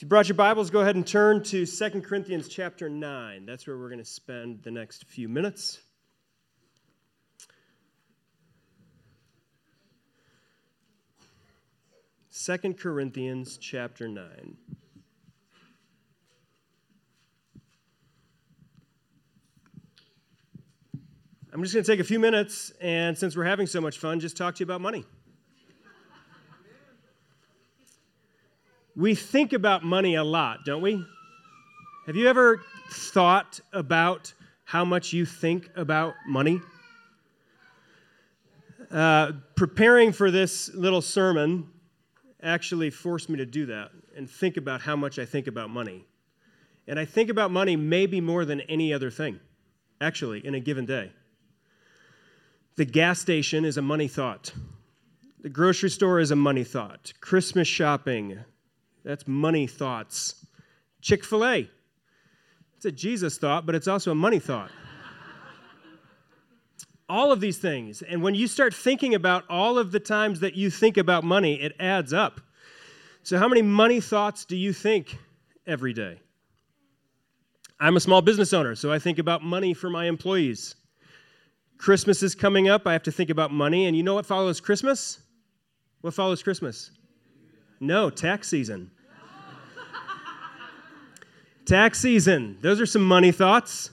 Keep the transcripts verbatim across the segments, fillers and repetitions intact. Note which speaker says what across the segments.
Speaker 1: you brought your Bibles, go ahead and turn to Second Corinthians chapter nine. That's where we're going to spend the next few minutes. Second Corinthians chapter nine. I'm just going to take a few minutes, and since we're having so much fun, just talk to you about money. We think about money a lot, don't we? Have you ever thought about how much you think about money? Uh, preparing for this little sermon actually forced me to do that and think about how much I think about money. And I think about money maybe more than any other thing, actually, in a given day. The gas station is a money thought. The grocery store is a money thought. Christmas shopping, that's money thoughts. Chick-fil-A, it's a Jesus thought, but it's also a money thought. All of these things. And when you start thinking about all of the times that you think about money, it adds up. So how many money thoughts do you think every day? I'm a small business owner, so I think about money for my employees. Christmas is coming up. I have to think about money. And you know what follows Christmas? What follows Christmas? No, tax season. Tax season. Those are some money thoughts.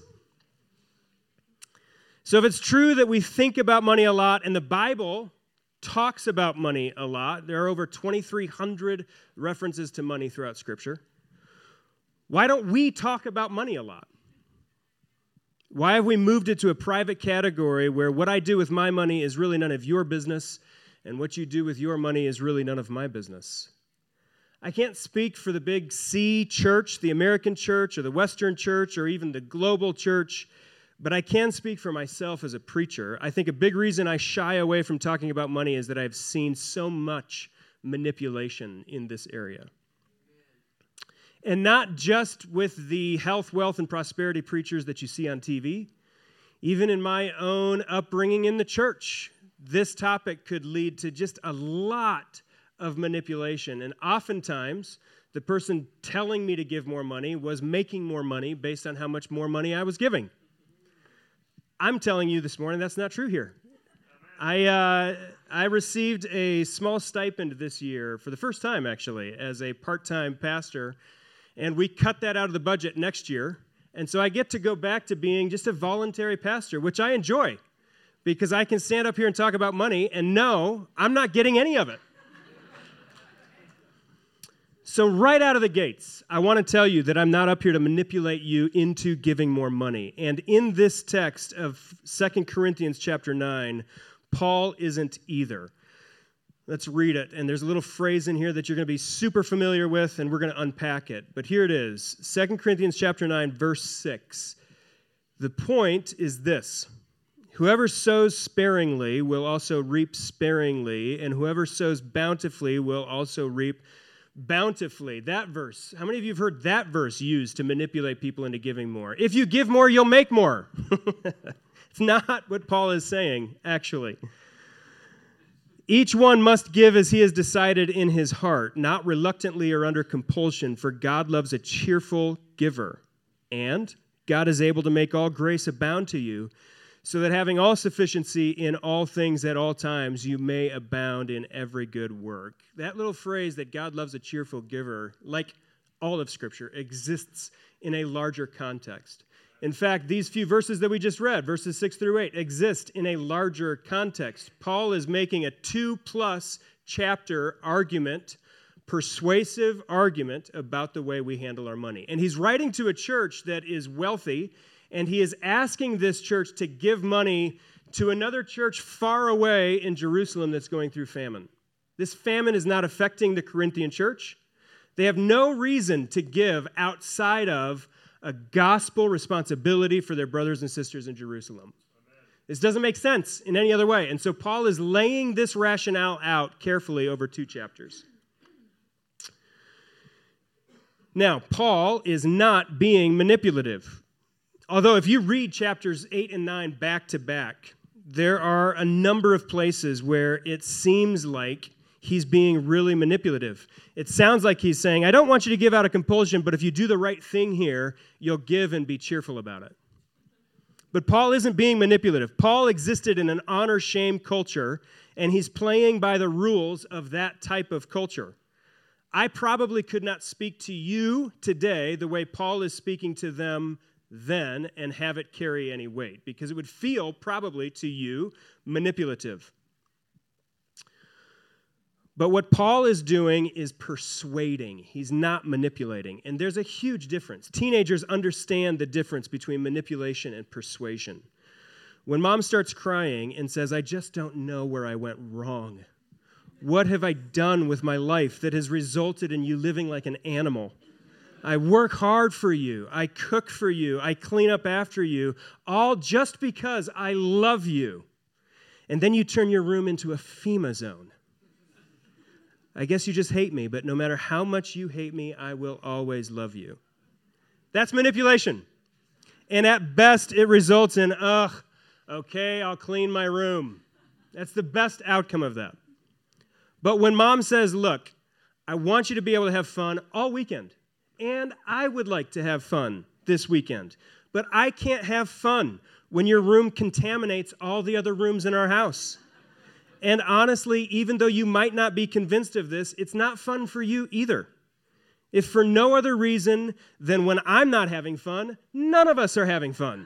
Speaker 1: So if it's true that we think about money a lot, and the Bible talks about money a lot, there are over twenty-three hundred references to money throughout Scripture, why don't we talk about money a lot? Why have we moved it to a private category where what I do with my money is really none of your business, and what you do with your money is really none of my business? I can't speak for the big C church, the American church, or the Western church, or even the global church, but I can speak for myself as a preacher. I think a big reason I shy away from talking about money is that I've seen so much manipulation in this area. And not just with the health, wealth, and prosperity preachers that you see on T V. Even in my own upbringing in the church, this topic could lead to just a lot of manipulation. And oftentimes, the person telling me to give more money was making more money based on how much more money I was giving. I'm telling you this morning that's not true here. I uh, I received a small stipend this year, for the first time actually, as a part-time pastor, and we cut that out of the budget next year. And so I get to go back to being just a voluntary pastor, which I enjoy, because I can stand up here and talk about money and know I'm not getting any of it. So right out of the gates, I want to tell you that I'm not up here to manipulate you into giving more money. And in this text of Second Corinthians chapter nine, Paul isn't either. Let's read it. And there's a little phrase in here that you're going to be super familiar with, and we're going to unpack it. But here it is, Second Corinthians chapter nine, verse six. The point is this: whoever sows sparingly will also reap sparingly, and whoever sows bountifully will also reap bountifully. That verse, how many of you have heard that verse used to manipulate people into giving more? If you give more, you'll make more. It's not what Paul is saying, actually. Each one must give as he has decided in his heart, not reluctantly or under compulsion, for God loves a cheerful giver. And God is able to make all grace abound to you, so that having all sufficiency in all things at all times, you may abound in every good work. That little phrase that God loves a cheerful giver, like all of Scripture, exists in a larger context. In fact, these few verses that we just read, verses six through eight, exist in a larger context. Paul is making a two-plus chapter argument, persuasive argument about the way we handle our money. And he's writing to a church that is wealthy, and he is asking this church to give money to another church far away in Jerusalem that's going through famine. This famine is not affecting the Corinthian church. They have no reason to give outside of a gospel responsibility for their brothers and sisters in Jerusalem. Amen. This doesn't make sense in any other way. And so Paul is laying this rationale out carefully over two chapters. Now, Paul is not being manipulative. Although if you read chapters eight and nine back to back, there are a number of places where it seems like he's being really manipulative. It sounds like he's saying, I don't want you to give out of compulsion, but if you do the right thing here, you'll give and be cheerful about it. But Paul isn't being manipulative. Paul existed in an honor-shame culture, and he's playing by the rules of that type of culture. I probably could not speak to you today the way Paul is speaking to them then and have it carry any weight, because it would feel probably to you manipulative. But what Paul is doing is persuading. He's not manipulating. And there's a huge difference. Teenagers understand the difference between manipulation and persuasion. When mom starts crying and says, I just don't know where I went wrong. What have I done with my life that has resulted in you living like an animal? I work hard for you. I cook for you. I clean up after you, all just because I love you. And then you turn your room into a FEMA zone. I guess you just hate me, but no matter how much you hate me, I will always love you. That's manipulation. And at best, it results in, ugh, okay, I'll clean my room. That's the best outcome of that. But when mom says, look, I want you to be able to have fun all weekend, and I would like to have fun this weekend, but I can't have fun when your room contaminates all the other rooms in our house. And honestly, even though you might not be convinced of this, it's not fun for you either. If for no other reason than when I'm not having fun, none of us are having fun.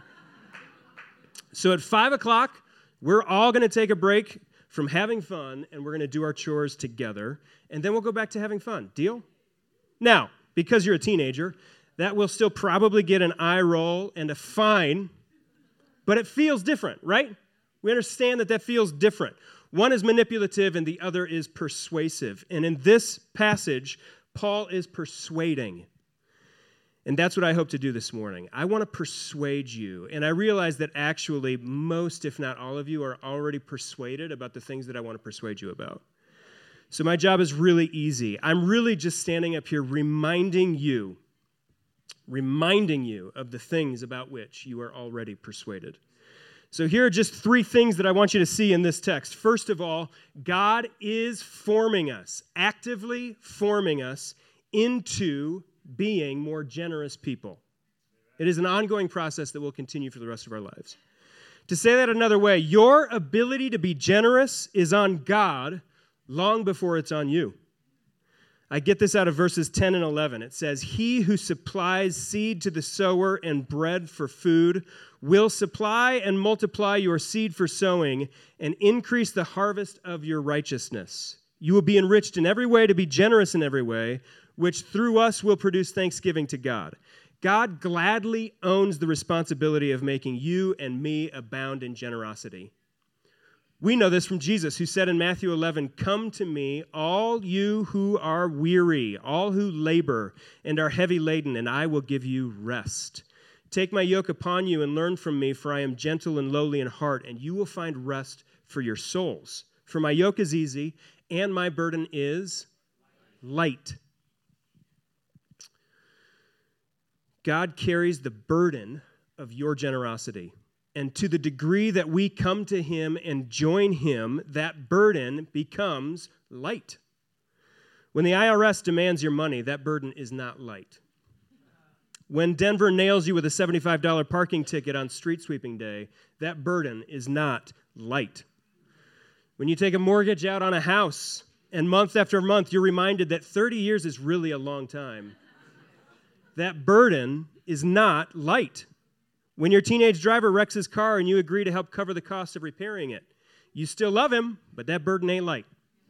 Speaker 1: So at five o'clock, we're all going to take a break from having fun, and we're going to do our chores together, and then we'll go back to having fun. Deal? Now, because you're a teenager, that will still probably get an eye roll and a fine, but it feels different, right? We understand that that feels different. One is manipulative and the other is persuasive. And in this passage, Paul is persuading. And that's what I hope to do this morning. I want to persuade you. And I realize that actually most, if not all of you, are already persuaded about the things that I want to persuade you about. So my job is really easy. I'm really just standing up here reminding you, reminding you of the things about which you are already persuaded. So here are just three things that I want you to see in this text. First of all, God is forming us, actively forming us into being more generous people. It is an ongoing process that will continue for the rest of our lives. To say that another way, your ability to be generous is on God long before it's on you. I get this out of verses ten and eleven. It says, he who supplies seed to the sower and bread for food will supply and multiply your seed for sowing and increase the harvest of your righteousness. You will be enriched in every way to be generous in every way, which through us will produce thanksgiving to God. God gladly owns the responsibility of making you and me abound in generosity. We know this from Jesus, who said in Matthew eleven, come to me, all you who are weary, all who labor and are heavy laden, and I will give you rest. Take my yoke upon you and learn from me, for I am gentle and lowly in heart, and you will find rest for your souls. For my yoke is easy, and my burden is light. God carries the burden of your generosity. And to the degree that we come to him and join him, that burden becomes light. When the I R S demands your money, that burden is not light. When Denver nails you with a seventy-five dollars parking ticket on street sweeping day, that burden is not light. When you take a mortgage out on a house, and month after month you're reminded that thirty years is really a long time, that burden is not light. When your teenage driver wrecks his car and you agree to help cover the cost of repairing it, you still love him, but that burden ain't light.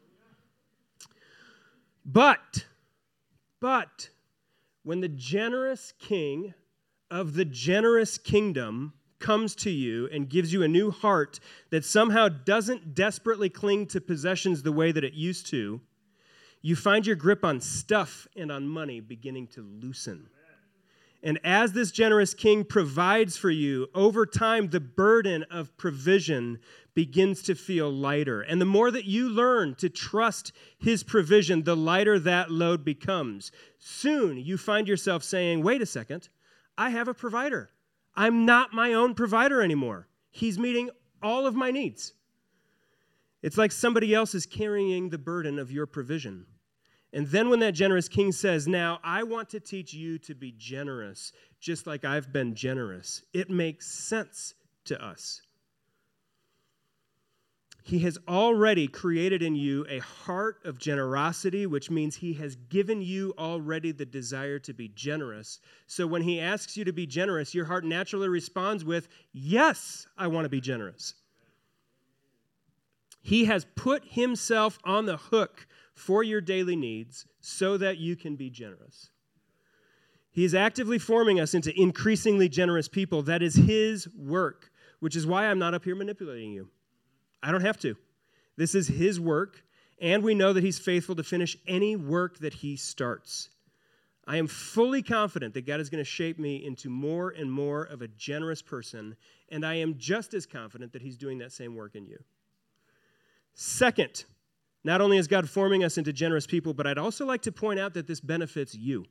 Speaker 1: But, but, when the generous king of the generous kingdom comes to you and gives you a new heart that somehow doesn't desperately cling to possessions the way that it used to, you find your grip on stuff and on money beginning to loosen. And as this generous king provides for you, over time, the burden of provision begins to feel lighter. And the more that you learn to trust his provision, the lighter that load becomes. Soon, you find yourself saying, wait a second, I have a provider. I'm not my own provider anymore. He's meeting all of my needs. It's like somebody else is carrying the burden of your provision. And then when that generous king says, now I want to teach you to be generous, just like I've been generous, it makes sense to us. He has already created in you a heart of generosity, which means he has given you already the desire to be generous. So when he asks you to be generous, your heart naturally responds with, yes, I want to be generous. He has put himself on the hook for your daily needs so that you can be generous. He is actively forming us into increasingly generous people. That is his work, which is why I'm not up here manipulating you. I don't have to. This is his work, and we know that he's faithful to finish any work that he starts. I am fully confident that God is going to shape me into more and more of a generous person, and I am just as confident that he's doing that same work in you. Second, not only is God forming us into generous people, but I'd also like to point out that this benefits you.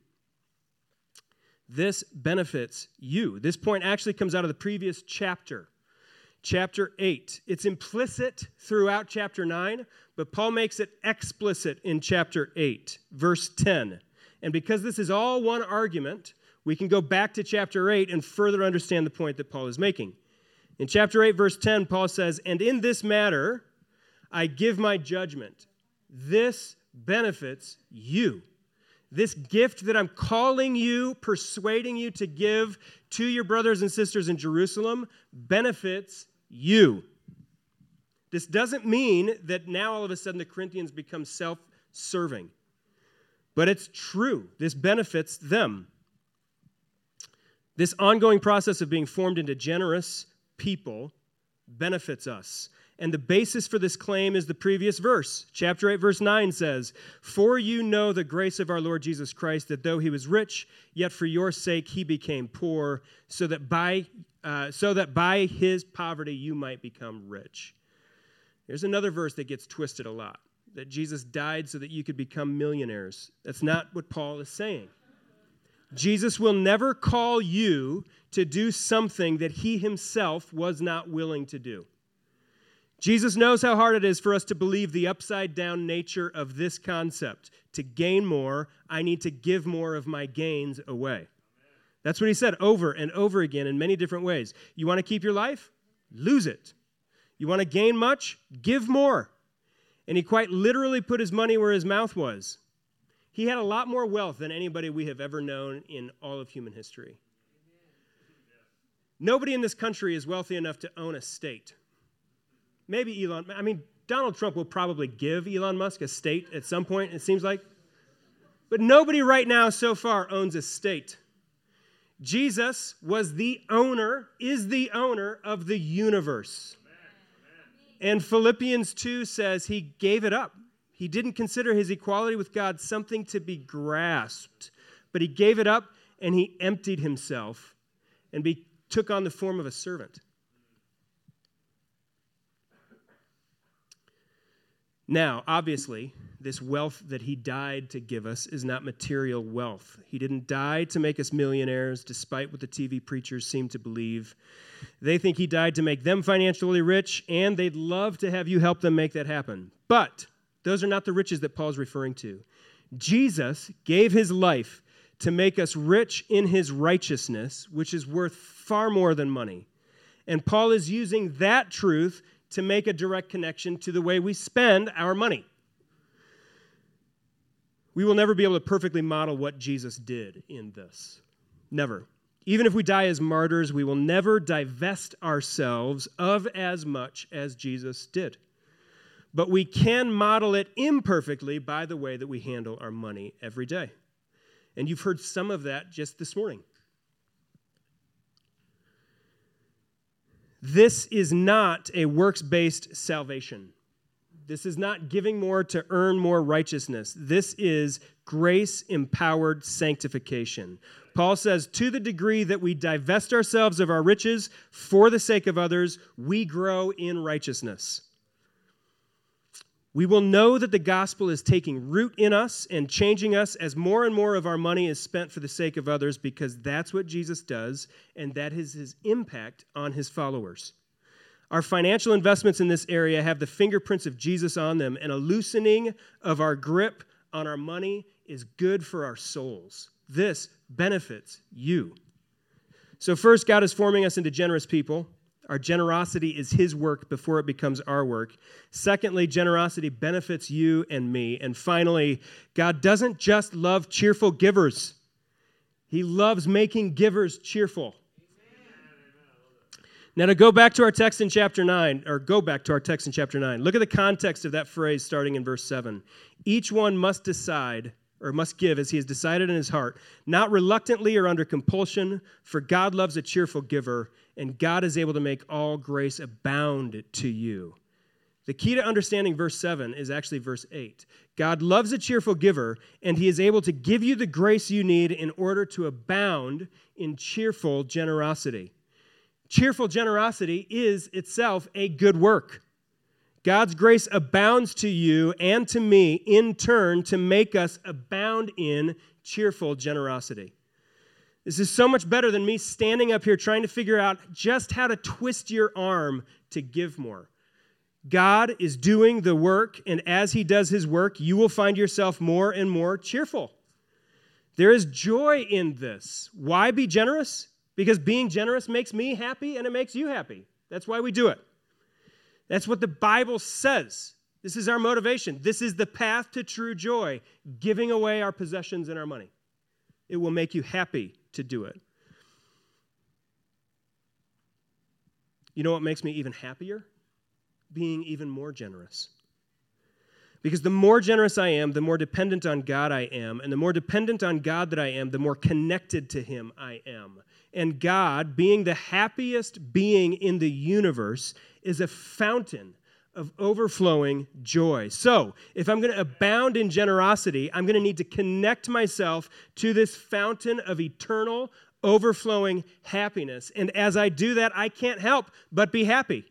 Speaker 1: This benefits you. This point actually comes out of the previous chapter. Chapter eight. It's implicit throughout chapter nine, but Paul makes it explicit in chapter eight, verse ten. And because this is all one argument, we can go back to chapter eight and further understand the point that Paul is making. In chapter eight, verse ten, Paul says, and in this matter, I give my judgment. This benefits you. This gift that I'm calling you, persuading you to give to your brothers and sisters in Jerusalem benefits you. This doesn't mean that now all of a sudden the Corinthians become self-serving. But it's true. This benefits them. This ongoing process of being formed into generous people benefits us. And the basis for this claim is the previous verse. Chapter eight, verse nine says, for you know the grace of our Lord Jesus Christ, that though he was rich, yet for your sake he became poor, so that by uh, so that by his poverty you might become rich. There's another verse that gets twisted a lot, that Jesus died so that you could become millionaires. That's not what Paul is saying. Jesus will never call you to do something that he himself was not willing to do. Jesus knows how hard it is for us to believe the upside-down nature of this concept. To gain more, I need to give more of my gains away. That's what he said over and over again in many different ways. You want to keep your life? Lose it. You want to gain much? Give more. And he quite literally put his money where his mouth was. He had a lot more wealth than anybody we have ever known in all of human history. Nobody in this country is wealthy enough to own a state. Maybe Elon, I mean, Donald Trump will probably give Elon Musk a state at some point, it seems like. But nobody right now so far owns a state. Jesus was the owner, is the owner of the universe. And Philippians two says he gave it up. He didn't consider his equality with God something to be grasped, but he gave it up and he emptied himself and be, took on the form of a servant. Now, obviously, this wealth that he died to give us is not material wealth. He didn't die to make us millionaires, despite what the T V preachers seem to believe. They think he died to make them financially rich, and they'd love to have you help them make that happen. But those are not the riches that Paul's referring to. Jesus gave his life to make us rich in his righteousness, which is worth far more than money. And Paul is using that truth to make a direct connection to the way we spend our money. We will never be able to perfectly model what Jesus did in this. Never. Even if we die as martyrs, we will never divest ourselves of as much as Jesus did. But we can model it imperfectly by the way that we handle our money every day. And you've heard some of that just this morning. This is not a works-based salvation. This is not giving more to earn more righteousness. This is grace-empowered sanctification. Paul says, to the degree that we divest ourselves of our riches for the sake of others, we grow in righteousness. We will know that the gospel is taking root in us and changing us as more and more of our money is spent for the sake of others, because that's what Jesus does, and that is his impact on his followers. Our financial investments in this area have the fingerprints of Jesus on them, and a loosening of our grip on our money is good for our souls. This benefits you. So first, God is forming us into generous people. Our generosity is his work before it becomes our work. Secondly, generosity benefits you and me. And finally, God doesn't just love cheerful givers. He loves making givers cheerful. Now, to go back to our text in chapter nine, or go back to our text in chapter nine, look at the context of that phrase starting in verse seven. Each one must decide, or must give as he has decided in his heart, not reluctantly or under compulsion, for God loves a cheerful giver, and God is able to make all grace abound to you. The key to understanding verse seven is actually verse eight. God loves a cheerful giver, and he is able to give you the grace you need in order to abound in cheerful generosity. Cheerful generosity is itself a good work. God's grace abounds to you and to me in turn to make us abound in cheerful generosity. This is so much better than me standing up here trying to figure out just how to twist your arm to give more. God is doing the work, and as he does his work, you will find yourself more and more cheerful. There is joy in this. Why be generous? Because being generous makes me happy and it makes you happy. That's why we do it. That's what the Bible says. This is our motivation. This is the path to true joy, giving away our possessions and our money. It will make you happy to do it. You know what makes me even happier? Being even more generous. Because the more generous I am, the more dependent on God I am. And the more dependent on God that I am, the more connected to him I am. And God, being the happiest being in the universe, is a fountain of overflowing joy. So, if I'm going to abound in generosity, I'm going to need to connect myself to this fountain of eternal, overflowing happiness. And as I do that, I can't help but be happy.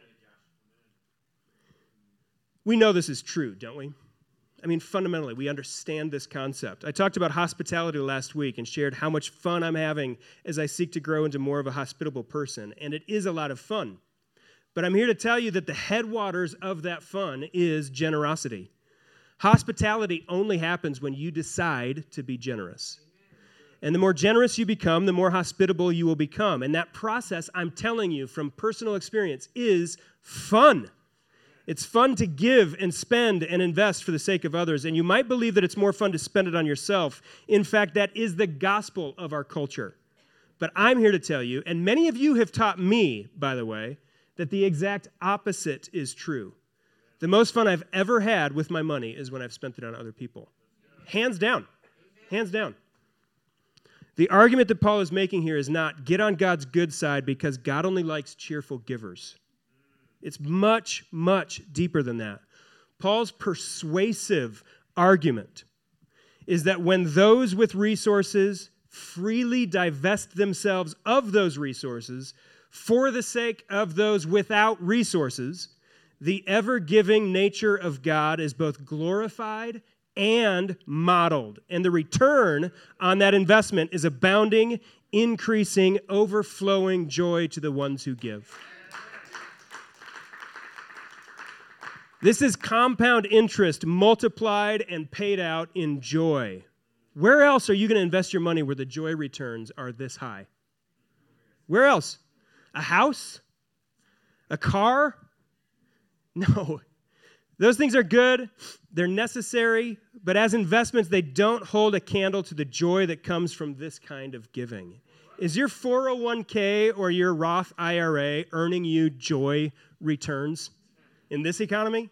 Speaker 1: We know this is true, don't we? I mean, fundamentally, we understand this concept. I talked about hospitality last week and shared how much fun I'm having as I seek to grow into more of a hospitable person, and it is a lot of fun. But I'm here to tell you that the headwaters of that fun is generosity. Hospitality only happens when you decide to be generous. And the more generous you become, the more hospitable you will become. And that process, I'm telling you from personal experience, is fun. It's fun to give and spend and invest for the sake of others. And you might believe that it's more fun to spend it on yourself. In fact, that is the gospel of our culture. But I'm here to tell you, and many of you have taught me, by the way, that the exact opposite is true. The most fun I've ever had with my money is when I've spent it on other people. Hands down. Hands down. The argument that Paul is making here is not get on God's good side because God only likes cheerful givers. It's much, much deeper than that. Paul's persuasive argument is that when those with resources freely divest themselves of those resources for the sake of those without resources, the ever-giving nature of God is both glorified and modeled. And the return on that investment is abounding, increasing, overflowing joy to the ones who give. This is compound interest multiplied and paid out in joy. Where else are you going to invest your money where the joy returns are this high? Where else? A house? A car? No. Those things are good. They're necessary. But as investments, they don't hold a candle to the joy that comes from this kind of giving. Is your four oh one k or your Roth I R A earning you joy returns? In this economy?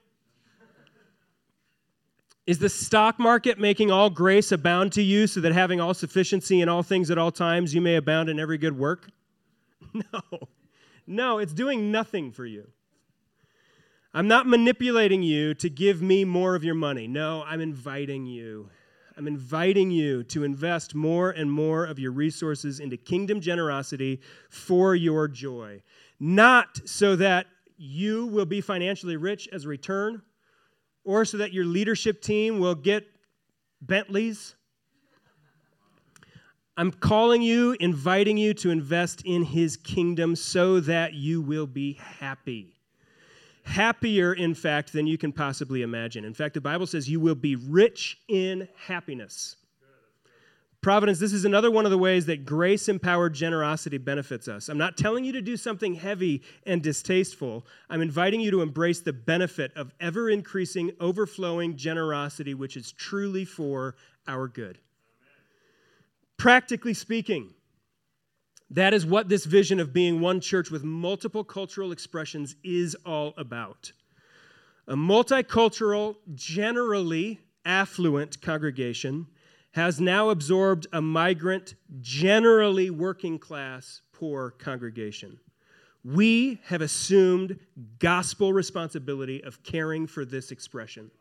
Speaker 1: Is the stock market making all grace abound to you so that having all sufficiency in all things at all times you may abound in every good work? No. No, it's doing nothing for you. I'm not manipulating you to give me more of your money. No, I'm inviting you. I'm inviting you to invest more and more of your resources into kingdom generosity for your joy. Not so that you will be financially rich as a return, or so that your leadership team will get Bentleys. I'm calling you, inviting you to invest in his kingdom so that you will be happy. Happier, in fact, than you can possibly imagine. In fact, the Bible says you will be rich in happiness. Providence, this is another one of the ways that grace-empowered generosity benefits us. I'm not telling you to do something heavy and distasteful. I'm inviting you to embrace the benefit of ever-increasing, overflowing generosity, which is truly for our good. Amen. Practically speaking, that is what this vision of being one church with multiple cultural expressions is all about. A multicultural, generally affluent congregation has now absorbed a migrant, generally working class, poor congregation. We have assumed gospel responsibility of caring for this expression,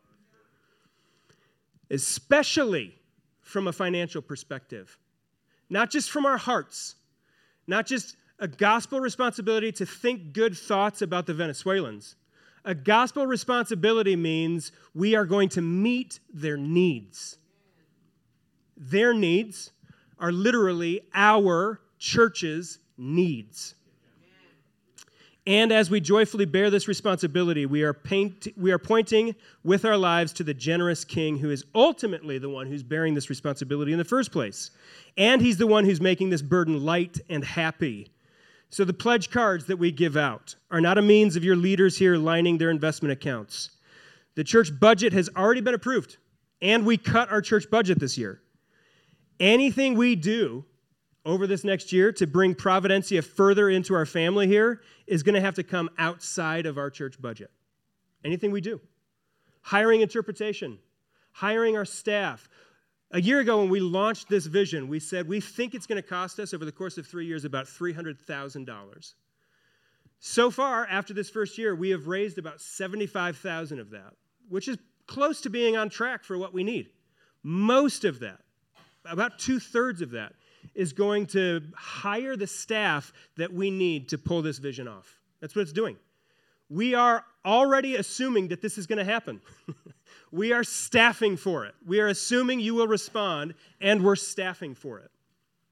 Speaker 1: especially from a financial perspective, not just from our hearts, not just a gospel responsibility to think good thoughts about the Venezuelans. A gospel responsibility means we are going to meet their needs. Their needs are literally our church's needs. And as we joyfully bear this responsibility, we are, paint, we are pointing with our lives to the generous King who is ultimately the one who's bearing this responsibility in the first place. And he's the one who's making this burden light and happy. So the pledge cards that we give out are not a means of your leaders here lining their investment accounts. The church budget has already been approved, and we cut our church budget this year. Anything we do over this next year to bring Providencia further into our family here is going to have to come outside of our church budget. Anything we do. Hiring interpretation, hiring our staff. A year ago when we launched this vision, we said we think it's going to cost us over the course of three years about three hundred thousand dollars. So far, after this first year, we have raised about seventy-five thousand dollars of that, which is close to being on track for what we need. Most of that, about two-thirds of that, is going to hire the staff that we need to pull this vision off. That's what it's doing. We are already assuming that this is going to happen. We are staffing for it. We are assuming you will respond, and we're staffing for it.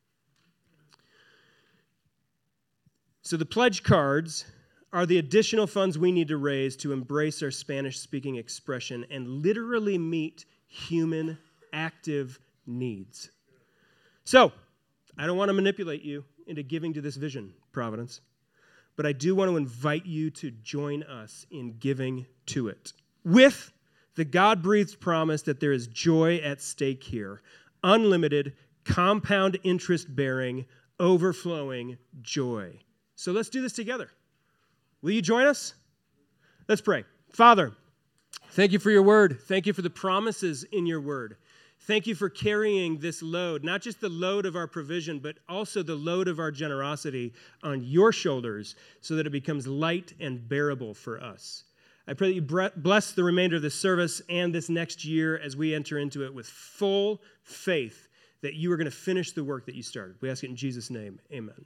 Speaker 1: So the pledge cards are the additional funds we need to raise to embrace our Spanish-speaking expression and literally meet human active needs. So, I don't want to manipulate you into giving to this vision, Providence, but I do want to invite you to join us in giving to it with the God-breathed promise that there is joy at stake here, unlimited, compound interest-bearing, overflowing joy. So let's do this together. Will you join us? Let's pray. Father, thank you for your word. Thank you for the promises in your word. Thank you for carrying this load, not just the load of our provision, but also the load of our generosity on your shoulders so that it becomes light and bearable for us. I pray that you bless the remainder of this service and this next year as we enter into it with full faith that you are going to finish the work that you started. We ask it in Jesus' name. Amen.